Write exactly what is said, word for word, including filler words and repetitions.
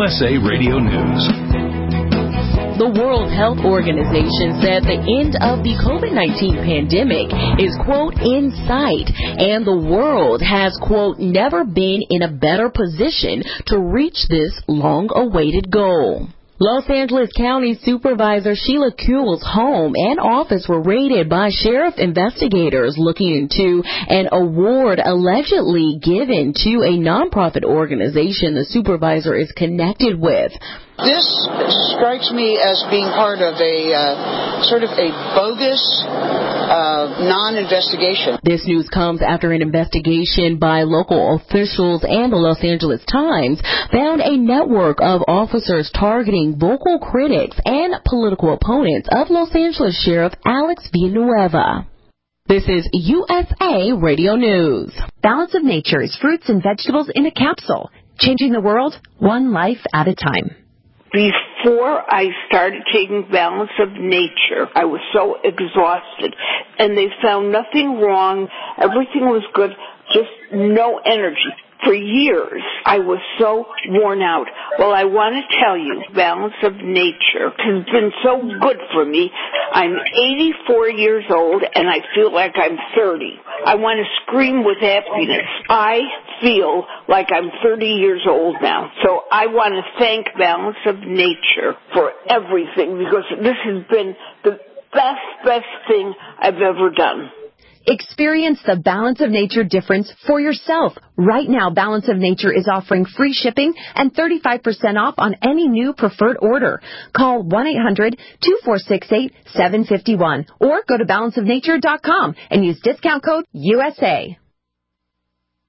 S A Radio News. The World Health Organization said the end of the COVID nineteen pandemic is, quote, in sight, and the world has, quote, never been in a better position to reach this long-awaited goal. Los Angeles County Supervisor Sheila Kuehl's home and office were raided by sheriff investigators looking into an award allegedly given to a nonprofit organization the supervisor is connected with. This strikes me as being part of a uh, sort of a bogus uh, non-investigation. This news comes after an investigation by local officials and the Los Angeles Times found a network of officers targeting vocal critics and political opponents of Los Angeles Sheriff Alex Villanueva. This is U S A Radio News. Balance of Nature is fruits and vegetables in a capsule, changing the world one life at a time. Before I started taking Balance of Nature, I was so exhausted, and they found nothing wrong. Everything was good, just no energy. For years, I was so worn out. Well, I want to tell you, Balance of Nature has been so good for me. I'm eighty-four years old, and I feel like I'm thirty. I want to scream with happiness. I feel like I'm thirty years old now. So I want to thank Balance of Nature for everything, because this has been the best, best thing I've ever done. Experience the Balance of Nature difference for yourself. Right now, Balance of Nature is offering free shipping and thirty-five percent off on any new preferred order. Call one eight hundred two four six eight seven five one or go to balance of nature dot com and use discount code U S A.